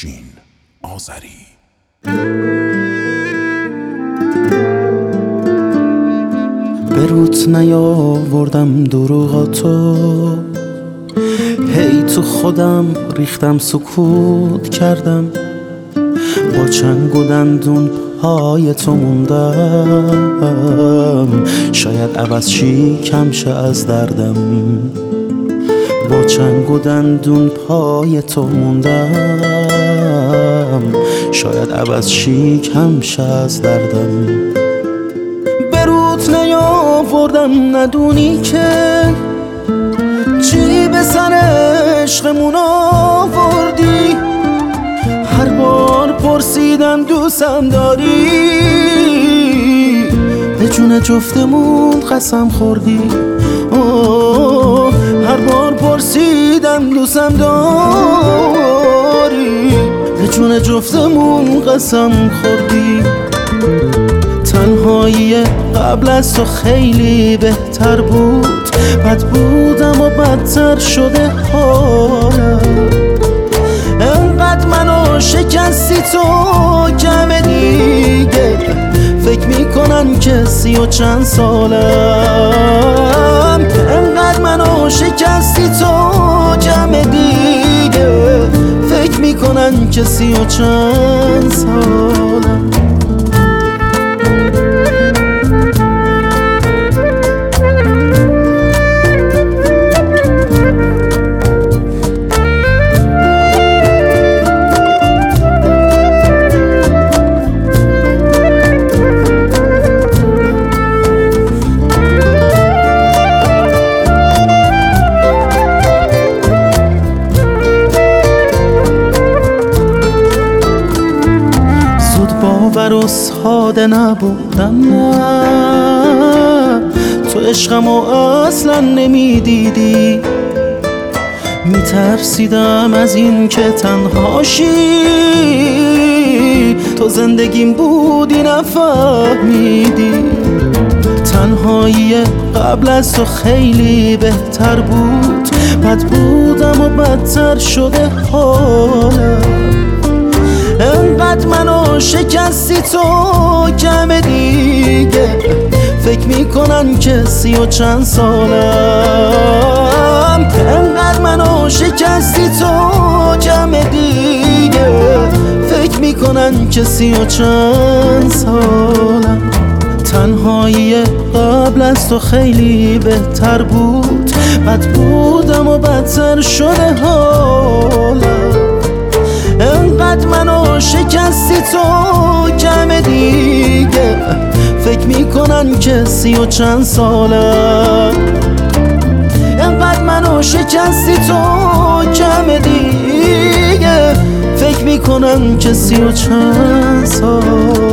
افشین آذری. به روت نیاوردم دروغاتو، هی تو خودم ریختم سکوت کردم، با چنگ و دندون پای تو موندم، شاید عوض چی کم شه از دردم، با چنگ و دندون پای تو موندم، شاید عوض چی کم شه از دردم. به روت نیاوردم ندونی که چی به سر عشقمون آوردی، هر بار پرسیدم دوستم داری، به جون جفتمون قسم خوردی. هر بار پرسیدم دوستم داری، به جون جفتمون قسم خوردی. تنهایی قبل از تو خیلی بهتر بود، بد بودم و بدتر شده حالم. انقدر منو شکستی تو کم دیگه، فکر میکنن که 30 و چند سالم. انقدر منو شکستی تو کم دیگه، فکر میکنن که 30 و چند سالم. باور و ساده نبودم، نه تو عشقمو اصلا نمیدیدی، میترسیدم از این که تنهاشی، تو زندگیم بودی نفهمیدی. تنهایی قبل از تو خیلی بهتر بود، بد بودم و بدتر شده حالم. انقدر منو شکستی تو کم دیگه، فکر میکنن که 30 و چند سالم. انقدر منو شکستی تو کم دیگه، فکر میکنن که 30 و چند سالم. تنهایی قبل از تو خیلی بهتر بود، بد بودم و بدتر شده حالم. انقدر منو شکستی تو کم دیگه، فکر میکنن که 30 و چند سالم. انقدر منو شکستی تو کم دیگه، فکر میکنن که 30 و چند سالم.